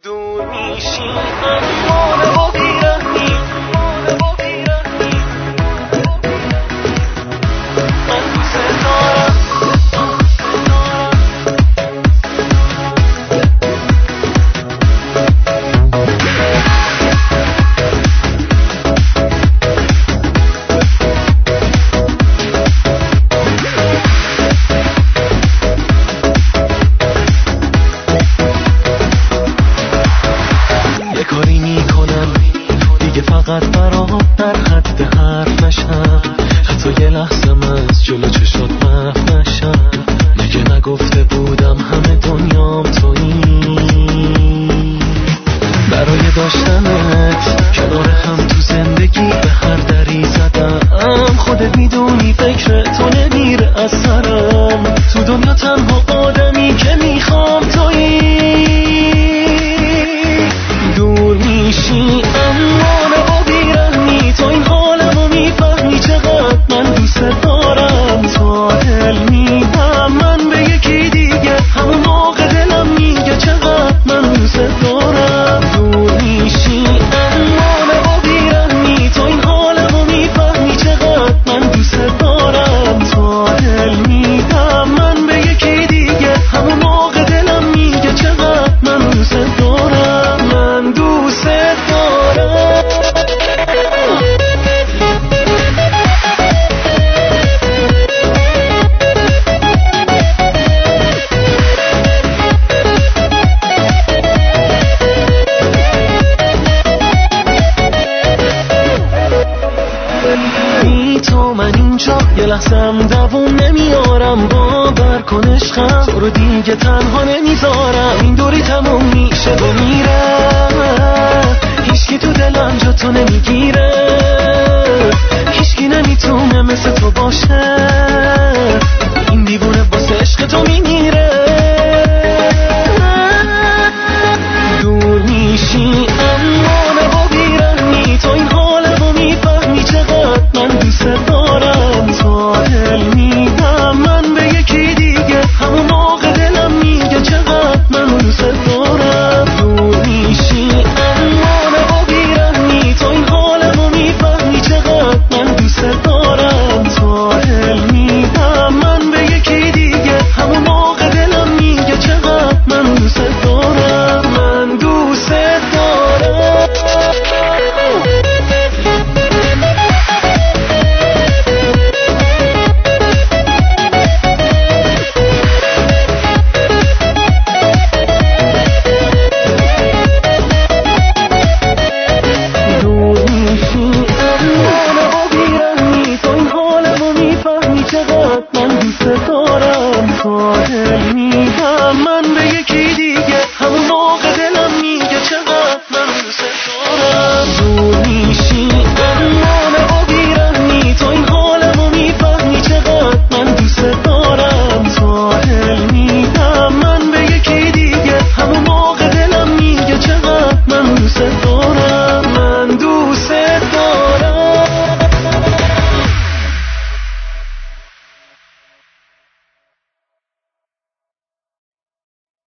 دور میشی اما با بیرحمی من دوست دارم فقط برام در حد حرف نشم، حتی یه لحظم از جلو چشات محو نشم. مگه نگفته بودم همه دنیام تویی؟ برای داشتنت کنار هم تو زندگی به هر دری زدم. خودت میدونی فکر تو نمیره از سرم. تو دنیا تنها آدمی که میخوام تویی. دور میشی اما تو این حالمو میفهمی چقدر من دوست دارم. تا دل میدم من به یکی دیگه، همون موقع دلم میگه چقدر من دوست دارم. دور میشی اما نبا بیرحمی، تو این حالمو میفهمی چقدر من دوست دارم. تا دل میدم من به یکی دیگه، همون موقع دلم میگه چقدر من دوست دارم. من دوست دارم. تو من اینجا یه لحظم دووم نمیارم. باور کن عشقم تو رو دیگه تنها نمیذارم. این دوری تموم